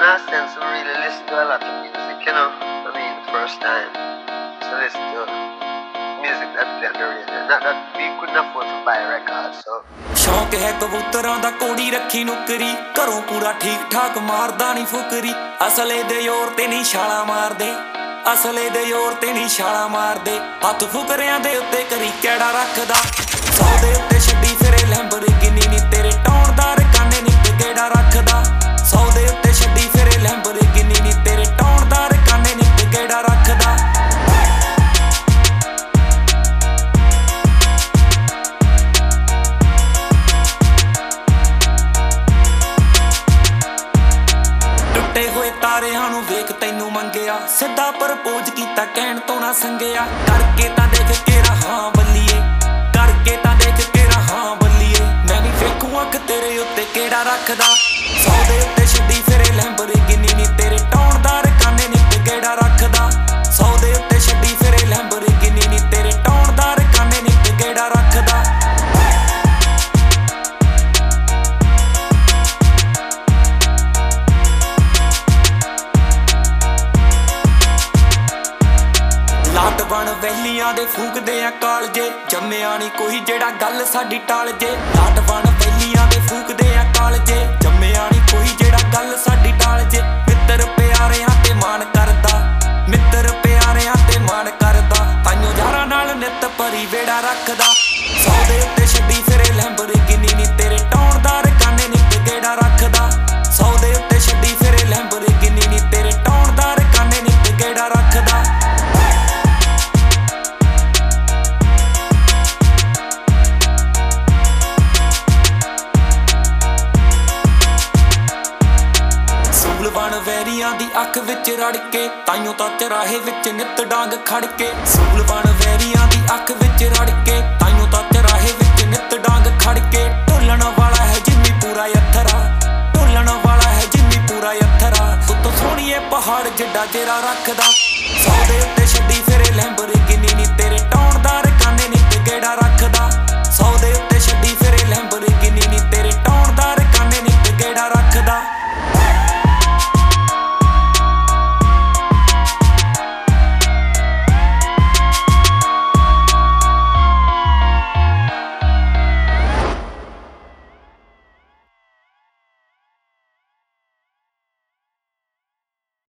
I sense to really listen to a lot of music, you know. I mean, first time to listen to music that played on the radio. Not that we couldn't afford to buy records, so. ਸ਼ੌਂਕ ਹੈ ਕਬੂਤਰਾਂ ਦਾ ਕੋੜੀ ਰੱਖੀ ਨੁਕਰੀ ਘਰੋਂ ਪੂਰਾ ਠੀਕ ਠਾਕ ਮਾਰਦਾ ਨਹੀਂ ਫੁਕਰੀ ਅਸਲੇ ਦੇ ਜ਼ੋਰ ਤੇ ਨਹੀਂ ਛਾਲਾ ਮਾਰਦੇ ਅਸਲੇ ਦੇ ਜ਼ੋਰ ਤੇ ਨਹੀਂ ਛਾਲਾ ਮਾਰਦੇ ਹੱਥ ਫੁਕਰਿਆਂ ਦੇ ਉੱਤੇ ਕਰੀ ਕਿਹੜਾ ਰੱਖਦਾ 100 ਦੇ ਉੱਤੇ ਛੱਡੀ ਫਿਰੇ ਲੈਂਬਰਗਿਨੀ ਨੀ ਤੇਰੇ ਟੌਣਦਾਰ ਕਾਨੇ ਨੀ ਕਿਹੜਾ ਰੱਖਦਾ 100 ਦੇ ਉੱਤੇ ਛੱਡੀ ਫਿਰੇ ਲੈਂਬਰਗਿਨੀ ਨੀ ਤੇਰੇ ਟੌਣਦਾਰ ਕਾਨੇ ਨੀ ਕਿਹੜਾ ਰੱਖਦਾ ਟੁੱਟੇ ਹੋਏ ਤਾਰਿਆਂ ਨੂੰ ਵੇਖ ਤੈਨੂੰ ਮੰਗਿਆ ਸਿੱਧਾ ਪ੍ਰਪੋਜ਼ ਕੀਤਾ ਕਹਿਣ ਤੋਂ ਨਾ ਸੰਗਿਆ ਕਰਕੇ ਤਾਂ ਦੇਖ ਕਿਹੜਾ ਹਾਂ ਬੱਲੀਏ ਕਰਕੇ ਤਾਂ ਦੇਖ ਕਿਹੜਾ ਹਾਂ ਬੱਲੀਏ ਮੈਂ ਵੀ ਵੇਖੂ ਅੱਖ ਤੇਰੇ ਉੱਤੇ ਕਿਹੜਾ ਰੱਖਦਾ 100 ਦੇ ਉੱਤੇ ਛੱਡੀ ਫਿਰੇ ਲੈਂਬਰਗਿਨੀ ਨੀ ਤੇਰੇ ਟੌਣਦਾਰ ਕਾਨੇ ਨੀ ਕਿਹੜਾ ਰੱਖਦਾ 100 ਦੇ ਉੱਤੇ ਛੱਡੀ ਫਿਰੇ ਲੈਂਬਰਗਿਨੀ ਨੀ ਤੇਰੇ ਟੌਣਦਾਰ ਕਾਨੇ ਨੀ ਕਿਹੜਾ ਰੱਖਦਾ ਲਾਟ ਬਣ ਵੈਲੀਆਂ ਦੇ ਫੂਕਦੇ ਆ ਕਾਲਜੇ ਜੰਮਿਆ ਨੀ ਕੋਈ ਜਿਹੜਾ ਗੱਲ ਸਾਡੀ ਟਾਲ ਜੇ ਲਾਟ ਬਣ ਵੈਲੀਆਂ ਦੇ ਫੂਕਦੇ ਆ ਕਾਲਜੇ ਜੰਮਿਆ ਨੀ ਕੋਈ ਜਿਹੜਾ ਗੱਲ ਸਾਡੀ ਟਾਲ ਜੇ ਮਿੱਤਰ ਪਿਆਰਿਆਂ ਤੇ ਮਾਣ ਕਰਦਾ ਮਿੱਤਰ ਪਿਆਰਿਆਂ ਤੇ ਮਾਣ ਕਰਦਾ ਤਾਈਓ ਯਾਰਾਂ ਨਾਲ ਨਿੱਤ ਭਰੀ ਵੇੜਾ ਰੱਖਦਾ 100 ਦੇ ਉੱਤੇ ਛੱਡੀ ਫਿਰੇ ਲੈਂਬਰਗਿਨੀ ਨੀ ਤੇਰੇ ਟੌਣਦਾਰ ਕਾਨੇ ਨੀ ਕਿਹੜਾ ਰੱਖਦਾ 100 ਦੇ ਉੱਤੇ ਛੱਡੀ ਫਿਰੇ ਲੈਂਬਰਗਿਨੀ ਨੀ ਤੇਰੇ ਟੌਣਦਾਰ ਕਾਨੇ ਨੀ ਕਿਹੜਾ ਰੱਖਦਾ ਬਣ ਵੈਰੀਆਂ ਦੀ ਅੱਖ ਵਿੱਚ ਰੜ ਕੇ ਤਾਈਓ ਤਾਂ ਚਰਾਹੇ ਵਿੱਚ ਨਿੱਤ ਡਾਂਗ ਖੜ ਕੇ ਸੂਲ ਬਣ ਵੈਰੀਆਂ ਦੀ ਅੱਖ ਵਿੱਚ ਰੜ ਕੇ ਤਾਈਓ ਤਾਂ ਚਰਾਹੇ ਵਿੱਚ ਨਿੱਤ ਡਾਂਗ ਖੜ ਕੇ ਢੋਲਣ ਵਾਲਾ ਹੈ ਜਿੰਮੀ ਪੂਰਾ ਅਥਰਾ ਢੋਲਣ ਵਾਲਾ ਹੈ ਜਿੰਮੀ ਪੂਰਾ ਅਥਰਾ ਤੂੰ ਤਾਂ ਸੋਹਣੀਏ ਪਹਾੜ ਜਿੱਡਾ ਚਿਹਰਾ ਰੱਖਦਾ